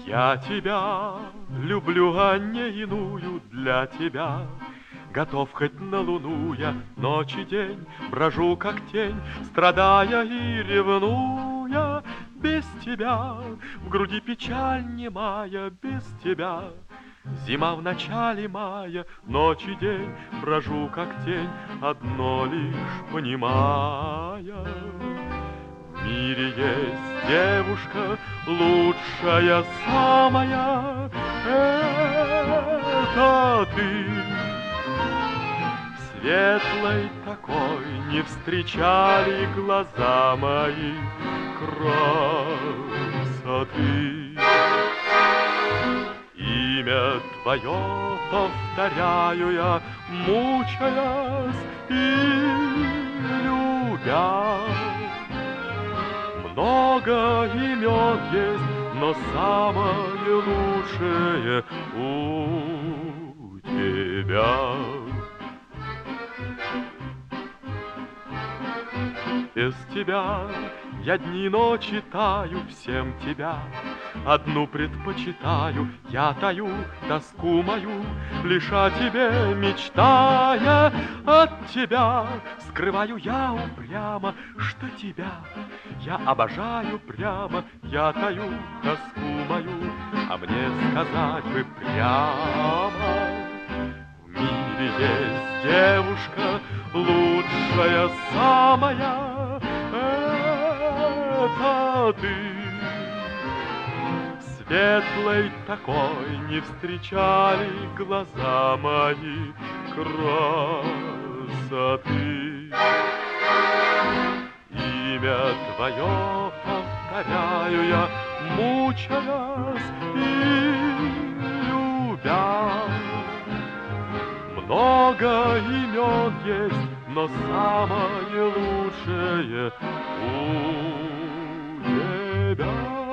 Я тебя люблю, а не иную для тебя. Готов хоть на луну я ночь и день, брожу как тень, страдая и ревнуя. Без тебя в груди печаль немая, без тебя зима в начале мая, ночь и день брожу как тень, одно лишь понимая. В мире есть девушка, лучшая самая, это ты. Светлой такой не встречали глаза мои красоты. Имя твое повторяю я, мучаясь и любя. Много имен есть, но самое лучшее у тебя. Без тебя я дни и ночи таю, всем тебя одну предпочитаю. Я таю тоску мою, лишь о тебе мечтая. От тебя скрываю я упрямо, что тебя я обожаю прямо. Я таю тоску мою, а мне сказать бы прямо. В мире есть девушка, лучшая самая, это ты. Светлой такой не встречали глаза мои красоты. Имя твое повторяю я, мучаясь и любя. Много имен есть, но самое лучшее у тебя.